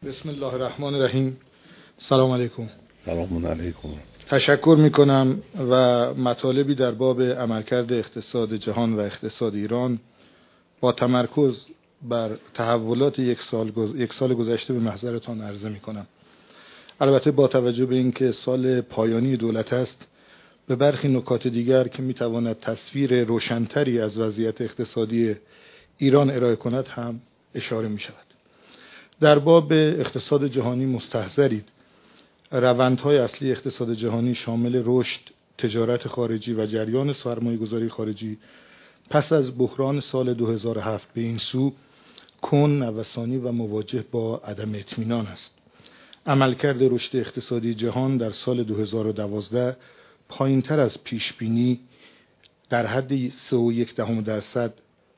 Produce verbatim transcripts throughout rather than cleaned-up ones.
بسم الله الرحمن الرحیم. سلام علیکم. سلام علیکم. تشکر میکنم و مطالبی در باب عملکرد اقتصاد جهان و اقتصاد ایران با تمرکز بر تحولات یک سال گز... یک سال گذشته به محضرتان عرضه میکنم. البته با توجه به اینکه سال پایانی دولت است، به برخی نکات دیگر که میتواند تصویر روشنتری از وضعیت اقتصادی ایران ارائه کند هم اشاره میشود. در باب اقتصاد جهانی مستحضرید روندهای اصلی اقتصاد جهانی شامل رشد، تجارت خارجی و جریان سرمایه‌گذاری خارجی پس از بحران سال دو هزار و هفت به این سو کن، نوسانی و مواجه با عدم اطمینان است. عملکرد رشد اقتصادی جهان در سال دو هزار و دوازده پایین‌تر از پیش‌بینی در حد سه و یک دهم درصد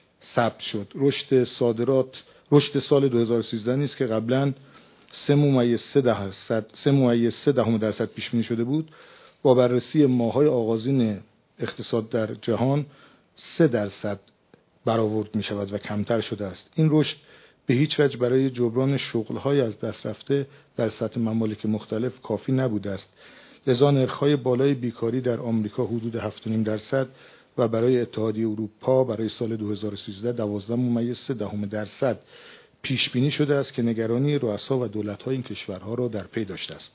ثبت شد. رشد صادرات رشد سال دو هزار و سیزده نیست که قبلا سه ممیز سه درصد سه ممیز سه دهم درصد پیش بینی شده بود، با بررسی ماه‌های آغازین اقتصاد در جهان سه درصد برآورد می شود و کمتر شده است. این رشد به هیچ وجه برای جبران شغل‌های از دست رفته در سطح ممالک مختلف کافی نبوده است. لذا نرخ‌های بالای بیکاری در آمریکا حدود هفت و نیم درصد و برای اتحادیه اروپا برای سال دو هزار و سیزده دوازده ممیز سه دهم درصد پیش بینی شده است که نگرانی رؤسا و دولت‌های این کشورها را در پی داشته است.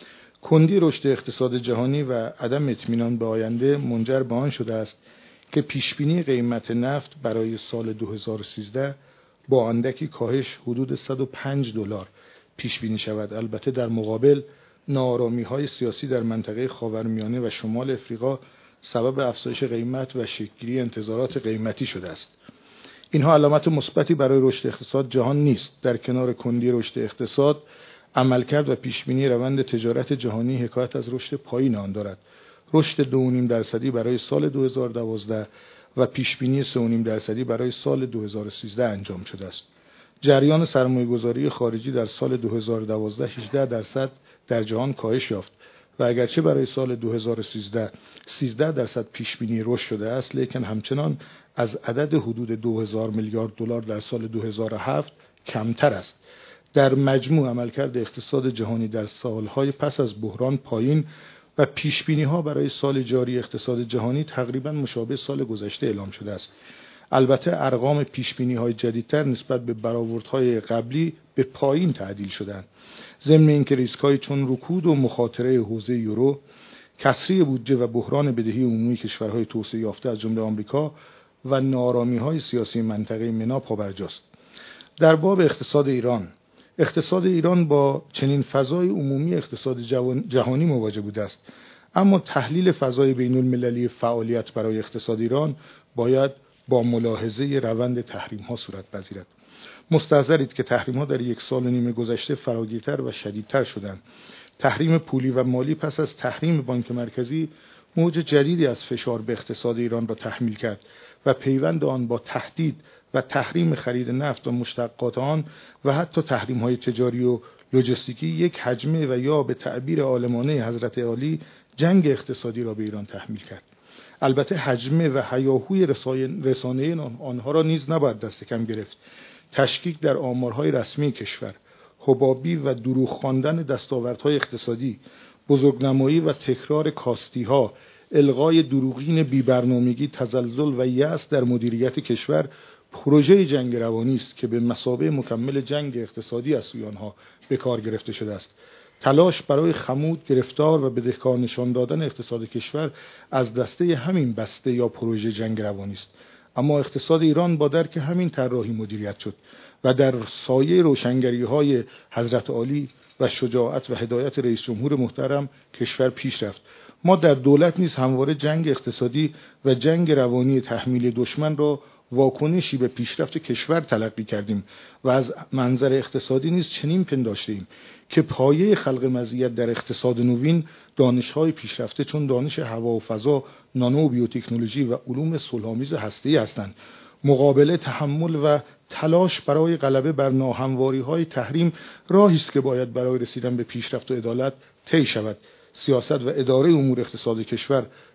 کندی رشد اقتصاد جهانی و عدم اطمینان به آینده منجر به آن شده است که پیش بینی قیمت نفت برای سال دو هزار و سیزده با اندکی کاهش حدود صد و پنج دلار پیش بینی شود. البته در مقابل ناآرامی‌های سیاسی در منطقه خاورمیانه و شمال افریقا سبب افزایش قیمت و شکل‌گیری انتظارات قیمتی شده است. اینها علامت مثبتی برای رشد اقتصاد جهان نیست. در کنار کندی رشد اقتصاد، عملکرد و پیشبینی روند تجارت جهانی حکایت از رشد پایین آن دارد. رشد دو و نیم درصدی برای سال دو هزار و دوازده و پیشبینی سه و نیم درصدی برای سال دو هزار و سیزده انجام شده است. جریان سرمایه‌گذاری خارجی در سال دو هزار و دوازده هجده درصد در جهان کاهش یافت و اگرچه برای سال دو هزار و سیزده سیزده درصد پیش بینی رشد شده است، لیکن همچنان از عدد حدود دو هزار میلیارد دلار در سال دو هزار و هفت کمتر است. در مجموع عملکرد اقتصاد جهانی در سالهای پس از بحران پایین و پیش بینی ها برای سال جاری اقتصاد جهانی تقریبا مشابه سال گذشته اعلام شده است. البته ارقام پیش بینی های جدیدتر نسبت به برآوردهای قبلی به پایین تعدیل شدند. ضمن اینکه ریسک های چون رکود و مخاطره حوزه یورو، کسری بودجه و بحران بدهی عمومی کشورهای توسعه یافته از جمله آمریکا و ناآرامی‌های سیاسی منطقه منا پابرجاست. در باب اقتصاد ایران، اقتصاد ایران با چنین فضای عمومی اقتصاد جهانی مواجه بوده است، اما تحلیل فضای بین المللی فعالیت برای اقتصاد ایران باید با ملاحظه روند تحریم‌ها صورت پذیرد. مستحضرید که تحریم‌ها در یک سال و نیم گذشته فراگیرتر و شدیدتر شدند. تحریم پولی و مالی پس از تحریم بانک مرکزی موج جدیدی از فشار به اقتصاد ایران را تحمیل کرد و پیوند آن با تهدید و تحریم خرید نفت و مشتقات آن و حتی تحریم‌های تجاری و لوجستیکی یک حجمه و یا به تعبیر عالمانه حضرت عالی جنگ اقتصادی را به ایران تحمیل کرد. البته حجمه و هیاهوی رسانه‌ای آنها را نیز نباید دست کم گرفت. تشکیک در آمارهای رسمی کشور، حبابی و دروغ خواندن دستاوردهای اقتصادی، بزرگنمایی و تکرار کاستی‌ها، الغای دروغین بی‌برنامگی، تزلزل و یأس در مدیریت کشور پروژه جنگ روانی است که به مثابه مکمل جنگ اقتصادی از سوی آنها به کار گرفته شده است. تلاش برای خمود، گرفتار و بدهکار نشان دادن اقتصاد کشور از دسته همین بسته یا پروژه جنگ روانی است. اما اقتصاد ایران با درک همین طراحی مدیریت شد و در سایه روشنگری‌های حضرت عالی و شجاعت و هدایت رئیس جمهور محترم کشور پیش رفت. ما در دولت نیز همواره جنگ اقتصادی و جنگ روانی تحمیل دشمن را واکنشی به پیشرفت کشور تلقی کردیم و از منظر اقتصادی نیز چنین پنداشتیم که پایه خلق مزیت در اقتصاد نوین دانش‌های پیشرفته چون دانش هوا و فضا، نانو و بیوتکنولوژی و علوم صلح‌آمیز هسته‌ای هستند. مقابله، تحمل و تلاش برای غلبه بر ناهمواری‌های تحریم راهی است که باید برای رسیدن به پیشرفت و عدالت طی شود. سیاست و اداره امور اقتصاد کشور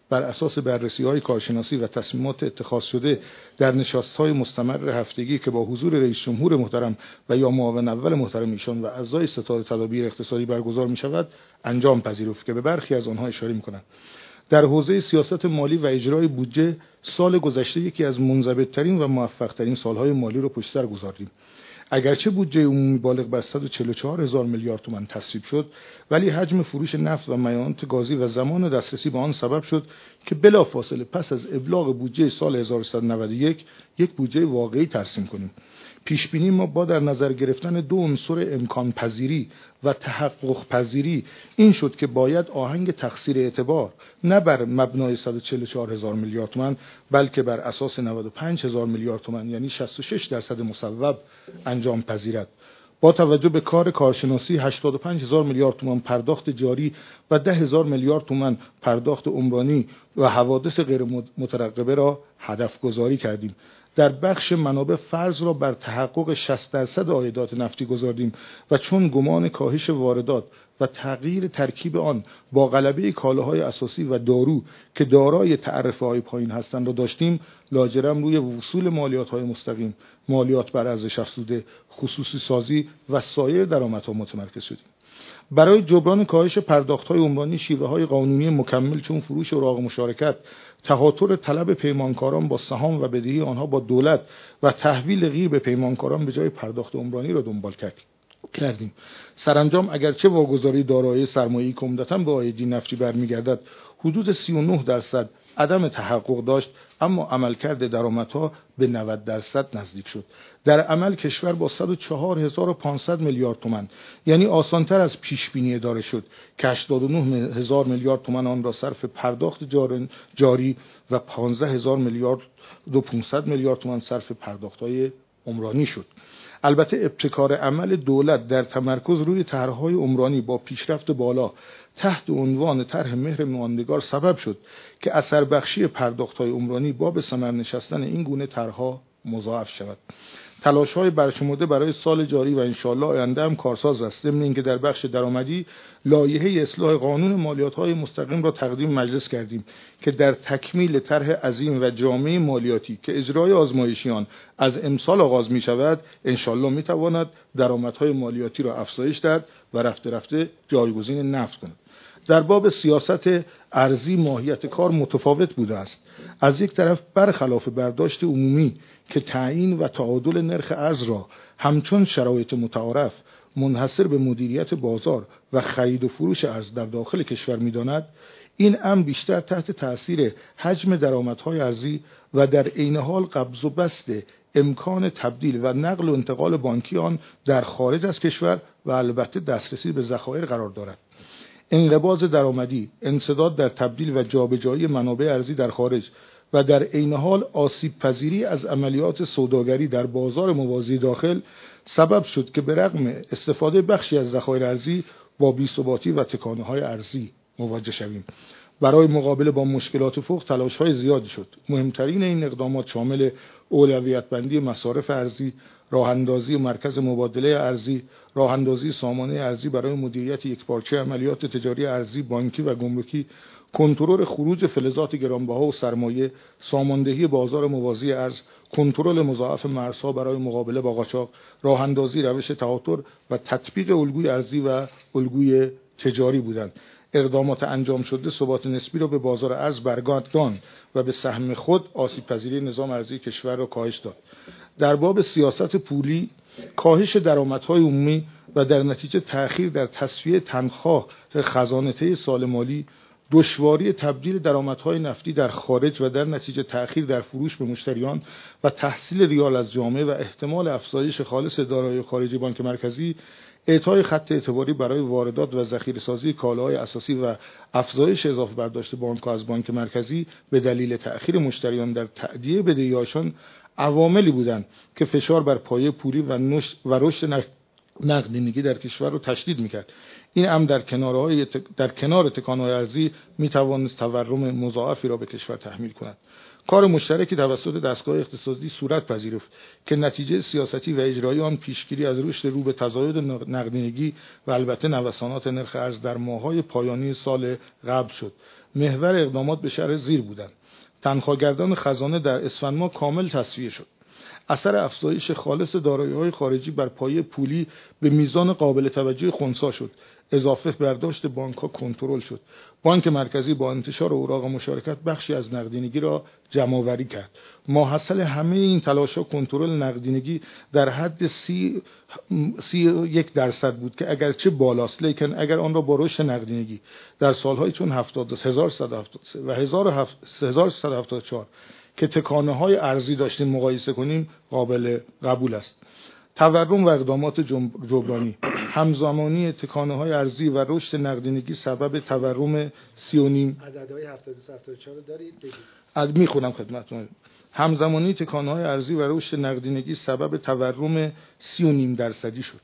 بر اساس بررسی‌های کارشناسی و تصمیمات اتخاذ شده در نشست‌های مستمر هفتگی که با حضور رئیس جمهور محترم و یا معاون اول محترم ایشان و اعضای ستاد تدابیر اقتصادی برگزار می‌شود انجام پذیرفت که به برخی از آنها اشاره می‌کنند. در حوزه سیاست مالی و اجرای بودجه سال گذشته یکی از منضبط‌ترین و موفق‌ترین سال‌های مالی را پشت سر گذاردیم. اگرچه بودجه عمومی بالغ بر صد و چهل و چهار هزار میلیارد تومان تصویب شد، ولی حجم فروش نفت و معدنیات گازی و زمان دسترسی به آن سبب شد که بلافاصله پس از ابلاغ بودجه سال هزار و سیصد و نود و یک یک بودجه واقعی ترسیم کنیم. پیش بینی ما با در نظر گرفتن دو عنصر امکان پذیری و تحقق پذیری این شد که باید آهنگ تقصیر اعتبار نه بر مبنای صد و چهل و چهار هزار میلیارد تومان بلکه بر اساس نود و پنج هزار میلیارد تومان یعنی شصت و شش درصد مصوب انجام پذیرد. با توجه به کار کارشناسی هشتاد و پنج هزار میلیارد تومان پرداخت جاری و ده هزار میلیارد تومان پرداخت عمرانی و حوادث غیر مترقبه را هدف گذاری کردیم. در بخش منابع فرض را بر تحقق شصت درصد عایدات نفتی گذاردیم و چون گمان کاهش واردات و تغییر ترکیب آن با غلبه کالاهای اساسی و دارو که دارای تعرفه‌های پایین هستند را داشتیم، لاجرم روی وصول مالیات‌های مستقیم، مالیات بر ارزش افزوده، خصوصی سازی و سایر درآمدها متمرکز شدیم. برای جبران کاهش پرداخت‌های عمرانی شیوه‌های قانونی مکمل چون فروش اوراق مشارکت، تهاتر طلب پیمانکاران با سهام و بدهی آنها با دولت و تحویل غیر به پیمانکاران به جای پرداخت عمرانی را دنبال کردیم. سرانجام اگرچه واگذاری دارایی سرمایه‌ای که عمدتاً به عایدی نفتی برمیگردد حدود سی و نه درصد عدم تحقق داشت، اما عملکرد درآمدها به نود درصد نزدیک شد. در عمل کشور با صد و چهار هزار و پانصد میلیارد تومان یعنی آسانتر از پیش بینی اداره شد که هشتاد و نه هزار میلیارد تومان آن را صرف پرداخت جاری و پانزده هزار میلیارد و پانصد میلیارد تومان صرف پرداخت‌های عمرانی شد. البته ابتکار عمل دولت در تمرکز روی طرح‌های عمرانی با پیشرفت بالا تحت عنوان طرح مهر ماندگار سبب شد که اثر بخشی پرداخت‌های عمرانی با به ثمر نشستن این گونه طرح‌ها مضاعف شود. تلاش‌های برشمرده برای سال جاری و انشاءالله آینده هم کارساز است، ضمن اینکه در بخش درآمدی لایحه اصلاح قانون مالیات‌های مستقیم را تقدیم مجلس کردیم که در تکمیل طرح عظیم و جامع مالیاتی که اجرای آزمایشی آن از امسال آغاز می‌شود انشاءالله می‌تواند درآمدهای مالیاتی را افزایش دهد و رفته رفته جایگزین نفت کند. در باب سیاست ارزی ماهیت کار متفاوت بوده است. از یک طرف برخلاف برداشت عمومی که تعیین و تعادل نرخ ارز را همچون شرایط متعارف منحصر به مدیریت بازار و خرید و فروش ارز در داخل کشور می‌داند، این امر بیشتر تحت تأثیر حجم درآمدهای ارزی و در عین حال قبض و بسط امکان تبدیل و نقل و انتقال بانکی آن در خارج از کشور و البته دسترسی به ذخایر قرار دارد. انقباض درآمدی، انسداد در تبدیل و جابجایی منابع ارزی در خارج و در عین حال آسیب پذیری از عملیات سوداگری در بازار موازی داخل سبب شد که به رغم استفاده بخشی از ذخایر ارزی با بی‌ثباتی و تکانه‌های ارزی مواجه شویم. برای مقابله با مشکلات فوق تلاش‌های زیادی شد. مهمترین این اقدامات شامل اولویت بندی مصارف ارزی، راه‌اندازی مرکز مبادله ارزی، راه‌اندازی سامانه ارزی برای مدیریت یکپارچه عملیات تجاری ارزی، بانکی و گمرکی، کنترل خروج فلزات گرانبها و سرمایه، ساماندهی بازار موازی ارز، کنترل مضاعف مرزها برای مقابله با قاچاق، راه‌اندازی روش تهاتر و تطبیق الگوی ارزی و الگوی تجاری بودند. اقدامات انجام شده ثبات نسبی را به بازار ارز برگرداند و به سهم خود آسیب پذیری نظام ارزی کشور را کاهش داد. در باب سیاست پولی، کاهش درآمدهای عمومی و در نتیجه تأخیر در تصفیه تنخواه خزانه سال مالی، دشواری تبدیل درآمدهای نفتی در خارج و در نتیجه تأخیر در فروش به مشتریان و تحصیل ریال از جامعه و احتمال افزایش خالص دارایی خارجی بانک مرکزی، اعطای خط اعتباری برای واردات و ذخیره‌سازی کالاهای اساسی و افزایش اضافه برداشت بانک‌ها از بانک مرکزی به دلیل تأخیر مشتریان در تأدیه بدهی‌هاشان عواملی بودند که فشار بر پایه پولی و, و رشد نقدینگی در کشور رو تشدید میکرد. این امر در کنارهای در کنار تکانه‌های ارزی میتوانست تورم مضاعفی را به کشور تحمیل کند. کار مشترکی توسط دستگاه اقتصادی صورت پذیرفت که نتیجه سیاستی و اجرایی آن پیشگیری از رشد رو به تزاید نقدینگی و البته نوسانات نرخ ارز در ماه‌های پایانی سال قبل شد. محور اقدامات به شرح زیر بودند: تنخواگردان خزانه در اسفند ماه کامل تصفیه شد. اثر افزایش خالص دارایی‌های خارجی بر پایه پولی به میزان قابل توجهی خنثی شد. اضافه برداشت بانک‌ها کنترل شد. بانک مرکزی با انتشار اوراق مشارکت بخشی از نقدینگی را جمع‌آوری کرد. ماحصل همه این تلاش‌ها کنترل نقدینگی در حد سی, سی یک درصد بود که اگرچه بالاست، لیکن اگر آن را با رشد نقدینگی در سال‌های چون هزار و سیصد و هفتاد و سه و هزار و سیصد و هفتاد و چهار که تکانه‌های ارزی داشتیم مقایسه کنیم قابل قبول است. تورم و اقدامات جبرانی، همزمانی تکانه‌های ارزی و رشد نقدینگی سبب تورم سی و نیم عددهای هفتاد و سه هفتاد و چهار دارید بگید. میخونم خدمتتون. همزمانی تکانه‌های ارزی و رشد نقدینگی سبب تورم سی و نیم درصدی شد.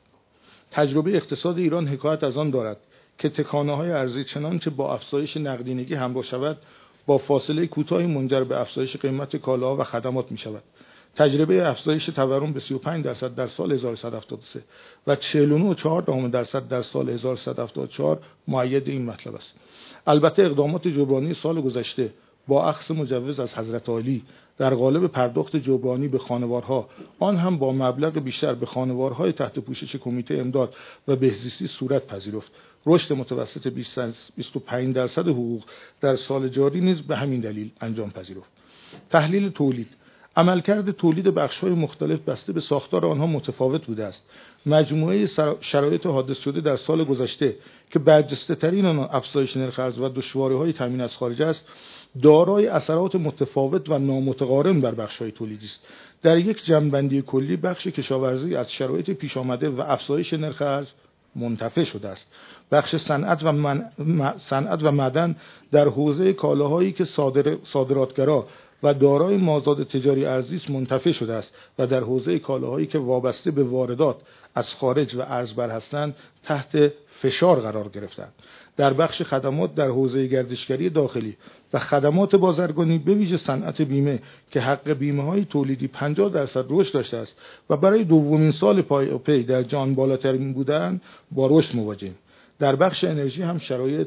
تجربه اقتصاد ایران حکایت از آن دارد که تکانه‌های ارزی چنانچه با افزایش نقدینگی همراه شود، با فاصله کوتاهی منجر به افزایش قیمت کالاها و خدمات می‌شود. تجربه افزایش تورم به سی و پنج درصد در سال هزار و سیصد و هفتاد و سه و چهل و نه و چهار دهم درصد در سال هزار و سیصد و هفتاد و چهار مؤید این مطلب است. البته اقدامات جبرانی سال گذشته با اخذ مجوز از حضرت عالی در قالب پرداخت جبرانی به خانوارها، آن هم با مبلغ بیشتر به خانوارهای تحت پوشش کمیته امداد و بهزیستی صورت پذیرفت. رشد متوسط بیست و پنج درصد حقوق در سال جاری نیز به همین دلیل انجام پذیرفت. تحلیل تولید. عملکرد تولید بخش‌های مختلف بسته به ساختار آنها متفاوت بوده است. مجموعه شرایط حادث شده در سال گذشته که برجسته‌ترین آن افزایش نرخ ارز و دشواری‌های تامین از خارج است، دارای اثرات متفاوت و نامتقارن بر بخش‌های تولیدی است. در یک جمع‌بندی کلی، بخش کشاورزی از شرایط پیش آمده و افزایش نرخ ارز منتفع شده است. بخش صنعت و من... صنعت و معدن در حوزه کالاهایی که صادر... صادراتگرا و دارای مازاد تجاری ارزی است منتفع شده است و در حوزه کالاهایی که وابسته به واردات از خارج و ارزبر هستند تحت فشار قرار گرفتند. در بخش خدمات در حوزه گردشگری داخلی و خدمات بازرگانی به ویژه صنعت بیمه که حق بیمه های تولیدی پنجاه درصد رشد داشته است و برای دومین سال پای پی در جهان بالاترین بودند، با رشد مواجهیم. در بخش انرژی هم شرایط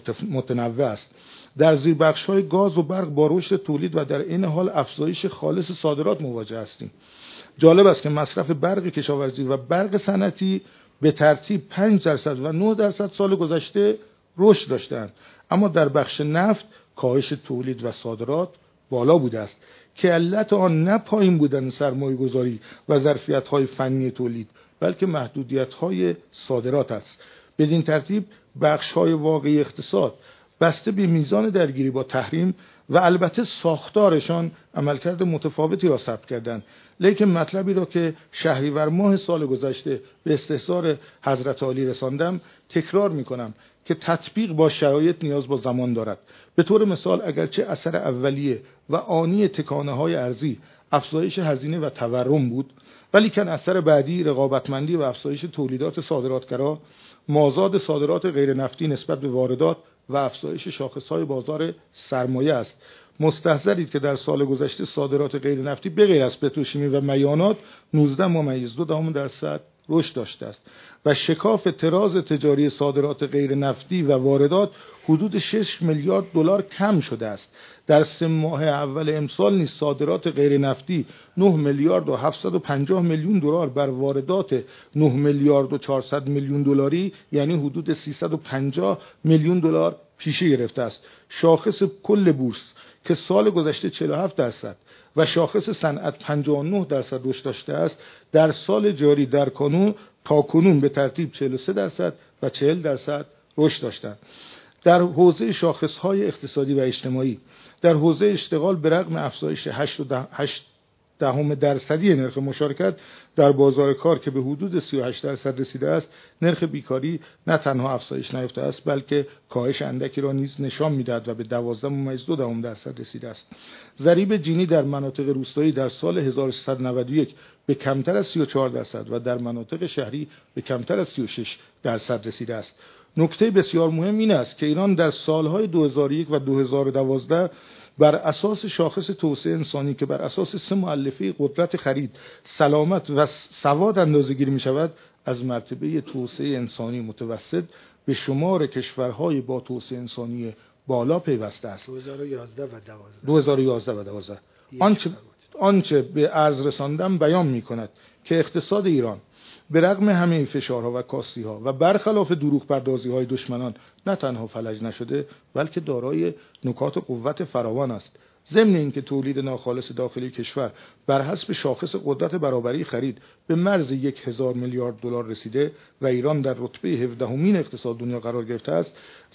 متنوع است. در زیر بخش های گاز و برق با رشد تولید و در این حال افزایش خالص صادرات مواجه هستیم. جالب است که مصرف برق کشاورزی و برق صنعتی به ترتیب پنج درصد و نه درصد سال گذشته رشد داشتند، اما در بخش نفت کاهش تولید و صادرات بالا بوده است که علت آن نه پایین بودن سرمایه‌گذاری و ظرفیت‌های فنی تولید، بلکه محدودیت‌های صادرات است. بدین ترتیب بخش‌های واقعی اقتصاد بسته به میزان درگیری با تحریم و البته ساختارشان عملکرد متفاوتی را ثبت کردند، لیکن مطلبی را که شهریور ماه سال گذشته به استحضار حضرت عالی رساندم تکرار می‌کنم که تطبیق با شرایط نیاز با زمان دارد. به طور مثال اگرچه اثر اولیه و آنی تکانه‌های ارزی افزایش هزینه و تورم بود، ولی کن اثر بعدی رقابتمندی و افزایش تولیدات صادراتگرا، مازاد صادرات غیر نفتی نسبت به واردات و افزایش شاخص‌های بازار سرمایه است. مستحضرید که در سال گذشته صادرات غیر نفتی به غیر از پتروشیمی و میانات نوزده ممیز دو دهم درصد رشد داشته است و شکاف تراز تجاری صادرات غیر نفتی و واردات حدود شش میلیارد دلار کم شده است. در سه ماه اول امسال نیز صادرات غیر نفتی نه میلیارد و هفتصد و پنجاه میلیون دلار بر واردات نه میلیارد و چهارصد میلیون دلاری، یعنی حدود سیصد و پنجاه میلیون دلار پیشه گرفته است. شاخص کل بورس که سال گذشته چهل و هفت درصد و شاخص صنعت پنجاه و نه درصد رشد داشته است، در سال جاری در کانون تا کنون به ترتیب چهل و سه درصد و چهل درصد رشد داشتند. در حوزه شاخص‌های اقتصادی و اجتماعی، در حوزه اشتغال به رغم افزایش هشت دهم درصدی نرخ مشارکت در بازار کار که به حدود سی و هشت درصد رسیده است، نرخ بیکاری نه تنها افزایش نیافته است بلکه کاهش اندکی را نیز نشان می‌دهد و به دوازده ممیز دو دهم درصد رسیده است. ضریب جینی در مناطق روستایی در سال هزار و سیصد و نود و یک به کمتر از سی و چهار درصد و در مناطق شهری به کمتر از سی و شش درصد رسیده است. نکته بسیار مهم این است که ایران در سالهای دو هزار و یک و دو هزار و دوازده بر اساس شاخص توسعه انسانی که بر اساس سه مؤلفه قدرت خرید، سلامت و سواد اندازه‌گیری می‌شود، از مرتبه توسعه انسانی متوسط به شمار کشورهای با توسعه انسانی بالا پیوسته است. دو هزار و یازده و دوازده دو هزار و یازده و دوازده آنچه آنچه به عرض رساندم بیان می‌کند که اقتصاد ایران به رغم همه فشارها و کاستی‌ها و برخلاف دروغ پردازی‌های دشمنان نه تنها فلج نشده بلکه دارای نکات قوت فراوان است. ضمن اینکه تولید ناخالص داخلی کشور بر حسب شاخص قدرت برابری خرید به مرز یک هزار میلیارد دلار رسیده و ایران در رتبه هفدهمین اقتصاد دنیا قرار گرفته است،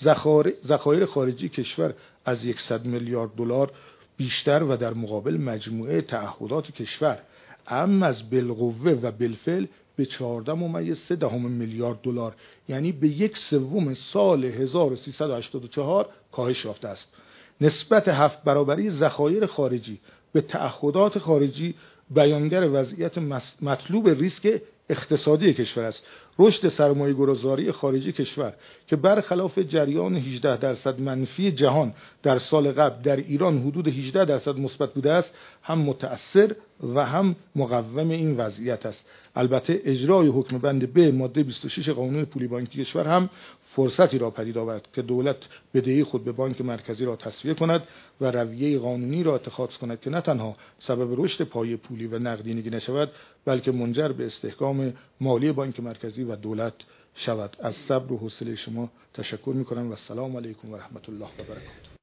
ذخایر خارجی کشور از صد میلیارد دلار بیشتر و در مقابل مجموعه تعهدات کشور اعم از بالقوه و بالفعل به چهارده ممیز سه دهم میلیارد دلار، یعنی به یک سوم سال هزار و سیصد و هشتاد و چهار کاهش یافته است. نسبت هفت برابری ذخایر خارجی به تعهدات خارجی بیانگر وضعیت مطلوب ریسک اقتصادی کشور است. رشد سرمایه‌گذاری خارجی کشور که برخلاف جریان هجده درصد منفی جهان در سال قبل در ایران حدود هجده درصد مثبت بوده است، هم متأثر و هم مقوم این وضعیت است. البته اجرای حکم بند ب ماده بیست و شش قانون پولی بانکی کشور هم فرصتی را پدید آورد که دولت بدهی خود به بانک مرکزی را تصفیه کند و رویه قانونی را اتخاذ کند که نه تنها سبب رشد پایه پولی و نقدینگی نشود بلکه منجر به استحکام مالی بانک مرکزی و دولت شود. از صبر و حوصله شما تشکر می‌کنم و السلام علیکم و رحمت الله و برکاته.